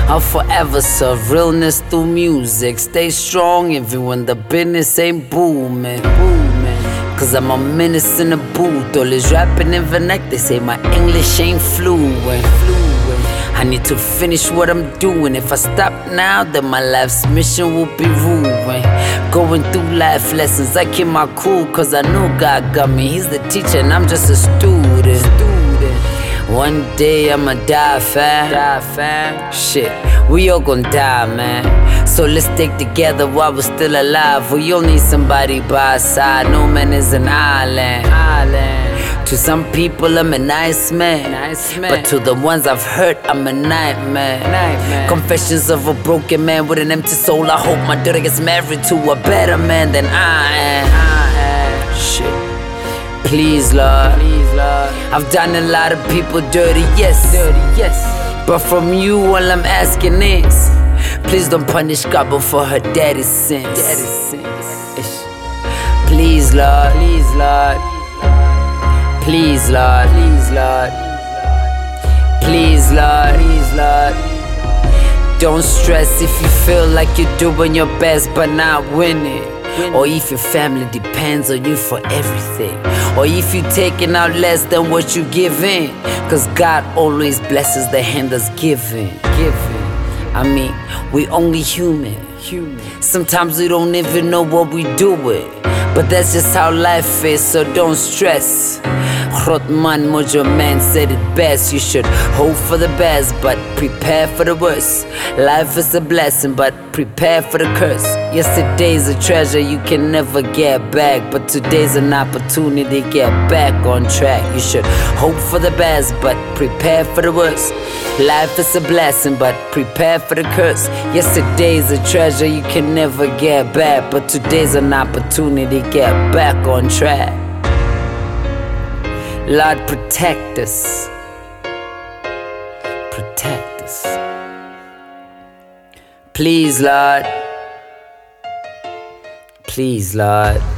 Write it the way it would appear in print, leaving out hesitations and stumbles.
I'll forever serve realness through music. Stay strong even when the business ain't booming. Cause I'm a menace in the booth. All this rapping in vernac, they say my English ain't fluent. I need to finish what I'm doing. If I stop now, then my life's mission will be ruined. Going through life lessons, I keep my cool. Cause I know God got me, He's the teacher and I'm just a student. One day I'ma die fam. Shit, we all gon' die, man. So let's stick together while we're still alive. We all need somebody by our side. No man is an island. To some people I'm a nice man, but to the ones I've hurt I'm a nightmare. Confessions of a broken man with an empty soul. I hope my daughter gets married to a better man than I am. Shit. Please, Lord. I've done a lot of people dirty, yes. But from you, all I'm asking is, please don't punish Gabo for her daddy's sins. Please, Lord. Please, Lord. Please, Lord. Don't stress if you feel like you're doing your best but not winning. Or if your family depends on you for everything. Or if you're taking out less than what you give in. Cause God always blesses the hand that's giving. I mean, we only human. Sometimes we don't even know what we doing. But that's just how life is, so don't stress. Rothman Mojo Man said it best. You should hope for the best, but prepare for the worst. Life is a blessing, but prepare for the curse. Yesterday's a treasure you can never get back, but today's an opportunity to get back on track. You should hope for the best, but prepare for the worst. Life is a blessing, but prepare for the curse. Yesterday's a treasure you can never get back, but today's an opportunity to get back on track. Lord, protect us. Protect us. Please, Lord. Please, Lord.